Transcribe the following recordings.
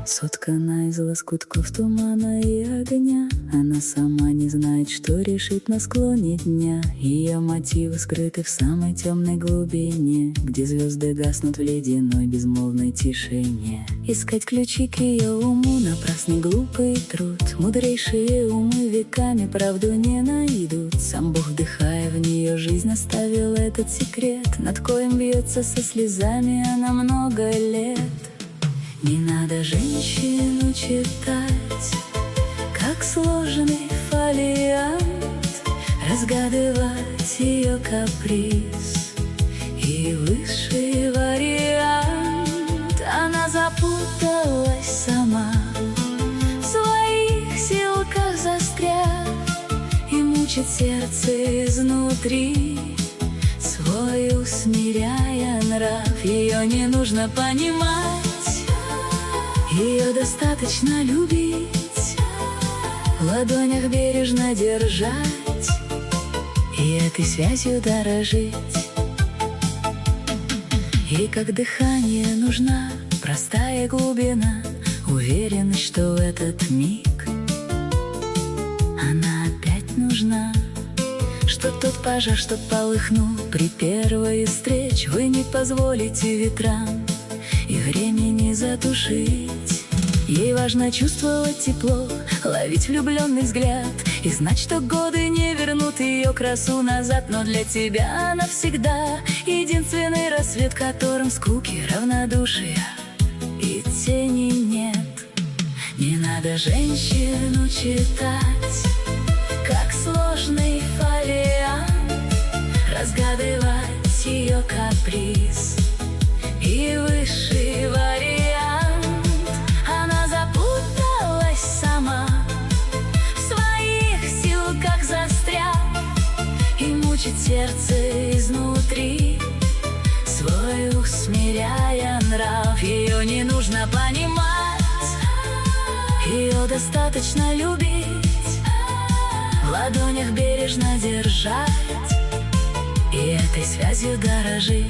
Соткана из лоскутков тумана и огня. Она сама не знает, что решит на склоне дня. Ее мотивы скрыты в самой темной глубине, где звезды гаснут в ледяной безмолвной тишине. Искать ключи к ее уму — напрасный глупый труд. Мудрейшие умы веками правду не найдут. Сам Бог, вдыхая в нее жизнь, оставил этот секрет, над коим бьется со слезами она много лет. Не надо женщину читать, как сложный фолиант, разгадывать ее каприз и высший вариант. Она запуталась сама, в своих силках застряв, и мучит сердце изнутри, свой усмиряя нрав. Ее не нужно понимать, ее достаточно любить, в ладонях бережно держать и этой связью дорожить. И как дыхание нужна простая глубина, уверенность, что в этот миг она опять нужна. Что тот пожар, что полыхнул при первой встрече, вы не позволите ветрам и времени затушить. Ей важно чувствовать тепло, ловить влюбленный взгляд и знать, что годы не вернут ее красу назад. Но для тебя она всегда единственный рассвет, в котором скуки, равнодушия и тени нет. Не надо женщину читать, как сложный фолиант, разгадывать ее каприз и высший вариант. Она запуталась сама, в своих силках застряв, и мучит сердце изнутри, свой усмиряя нрав. Ее не нужно понимать, ее достаточно любить, в ладонях бережно держать и этой связью дорожить.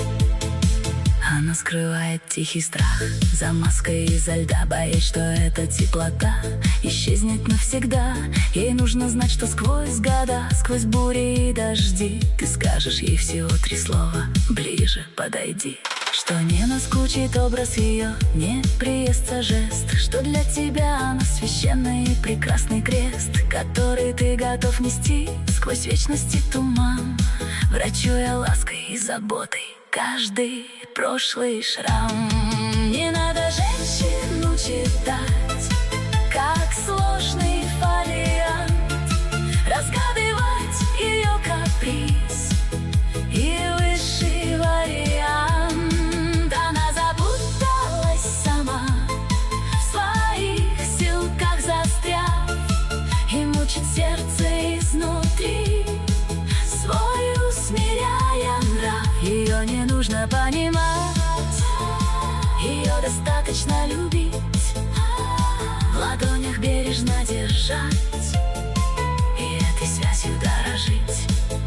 Она скрывает тихий страх за маской изо льда, боясь, что эта теплота исчезнет навсегда. Ей нужно знать, что сквозь года, сквозь бури и дожди, ты скажешь ей всего 3 слова: ближе подойди. Что не наскучит образ ее, не приестся жест, что для тебя она священный и прекрасный крест, который ты готов нести сквозь вечность и туман, врачуя лаской и заботой каждый прошлый шрам. Не надо женщину читать, как сложный фолиант, разгадывать ее каприз и высший вариант. Она запуталась сама, в своих силках застряв, и мучит сердце изнутри, свой усмиряя нрав. Ее не нужно понимать, ее достаточно любить, в ладонях бережно держать и этой связью дорожить.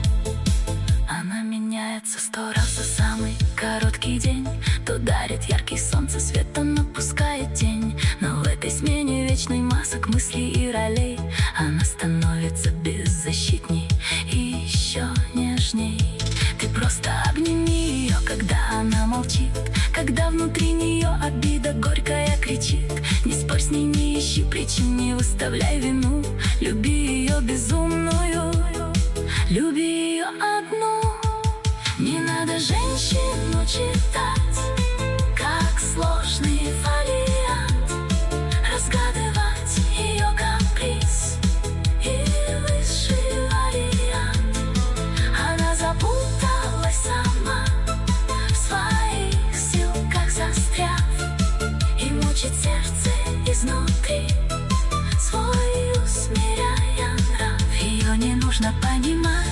Она меняется 100 раз за самый короткий день, то дарит яркий солнце свет, то напускает тень. Но в этой смене вечной масок, мыслей и ролей она становится беззащитней и еще нежней. Ты просто обними ее, когда она молчит, когда внутри нее обида горькая кричит. Не спорь с ней, не ищи причин, не выставляй вину. Люби ее безумную, люби ее одну. Не надо женщину читать, как сложный фолиант, разгадывать ее каприз и высший вариант. Она запуталась сама, в своих силках застряв, и мучит сердце изнутри, свой усмиряя нрав. Ее не нужно понимать,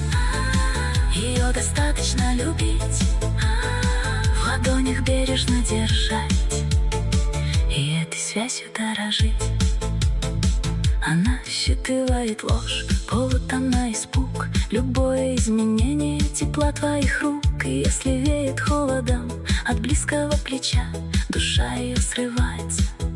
ее достаточно любить, в ладонях бережно держать и этой связью дорожить. Она считывает ложь, полутона испуг, любое изменение тепла твоих рук. И если веет холодом от близкого плеча, душа ее срывается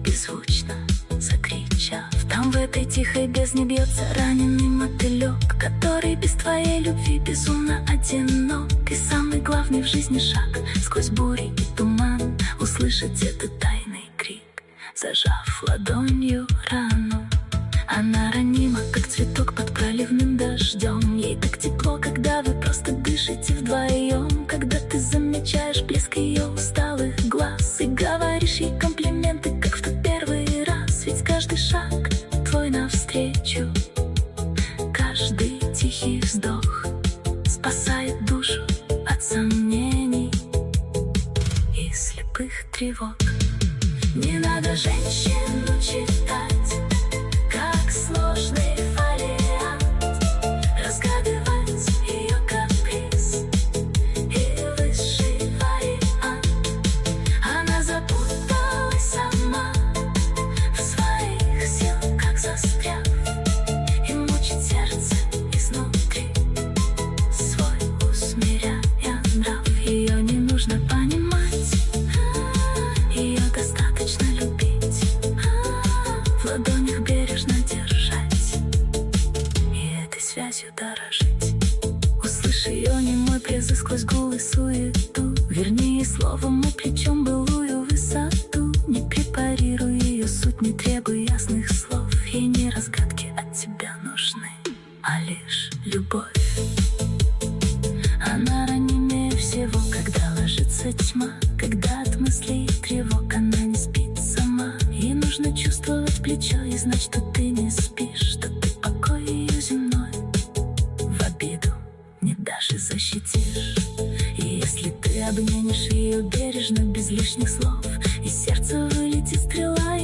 беззвучно закричав. Там в этой тихой бездне бьется раненый мотылек, который без твоей любви безумно одинок. И самый главный в жизни шаг сквозь бури и туман услышать этот тайный крик, зажав ладонью рану. Она ранима, как цветок под проливным дождем. Ей так тепло, когда вы просто дышите вдвоем, когда ты замечаешь блеск ее усталых глаз и говоришь ей комплименты, как в тот первый раз. Ведь каждый шаг твой навстречу, каждый тихий вздох спасает душу от сомнений и слепых тревог. Не надо женщину читать как сложный фолиант, разгадывать ее каприз и высший вариант. Она запуталась сама в своих силах, как застряв, и мучит сердце изнутри, свой усмиряя нрав. Ее не нужно понимать, ее достаточно любить, в ладонях бережно держать и этой связью дорожить. Услышь ее немой призыв сквозь гул и суету, верни ей словом и плечом былую высоту. Не препарируй ее суть, не требуй ясных слов. Ей не разгадки от тебя нужны, а лишь любовь. Она ранимее всего, когда ложится тьма, когда от мыслей и тревог она не спит сама. Ей нужно чувствовать плечо и знать, что ты не спишь, что ты покой ее земной в обиду не дашь и защитишь. И если ты обнимешь ее бережно, без лишних слов, из сердца вылетит стрела